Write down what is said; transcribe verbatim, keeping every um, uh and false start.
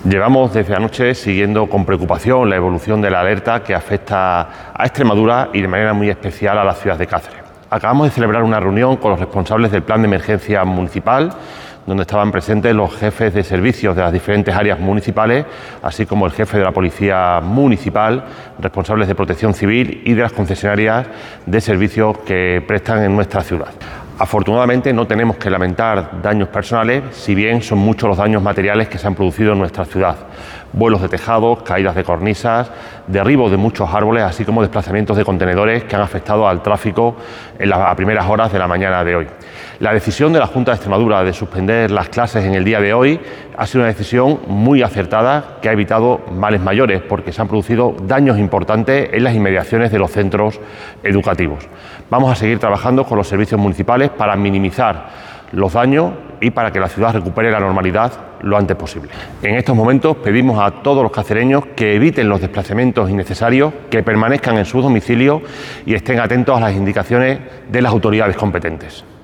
Llevamos desde anoche siguiendo con preocupación la evolución de la alerta que afecta a Extremadura y de manera muy especial a la ciudad de Cáceres. Acabamos de celebrar una reunión con los responsables del plan de emergencia municipal, donde estaban presentes los jefes de servicios de las diferentes áreas municipales, así como el jefe de la Policía Municipal, responsables de Protección Civil y de las concesionarias de servicios que prestan en nuestra ciudad. Afortunadamente no tenemos que lamentar daños personales, si bien son muchos los daños materiales que se han producido en nuestra ciudad. Vuelos de tejados, caídas de cornisas, derribos de muchos árboles, así como desplazamientos de contenedores que han afectado al tráfico en las primeras horas de la mañana de hoy. La decisión de la Junta de Extremadura de suspender las clases en el día de hoy ha sido una decisión muy acertada que ha evitado males mayores, porque se han producido daños importantes en las inmediaciones de los centros educativos. Vamos a seguir trabajando con los servicios municipales para minimizar los daños y para que la ciudad recupere la normalidad lo antes posible. En estos momentos pedimos a todos los cacereños que eviten los desplazamientos innecesarios, que permanezcan en sus domicilios y estén atentos a las indicaciones de las autoridades competentes.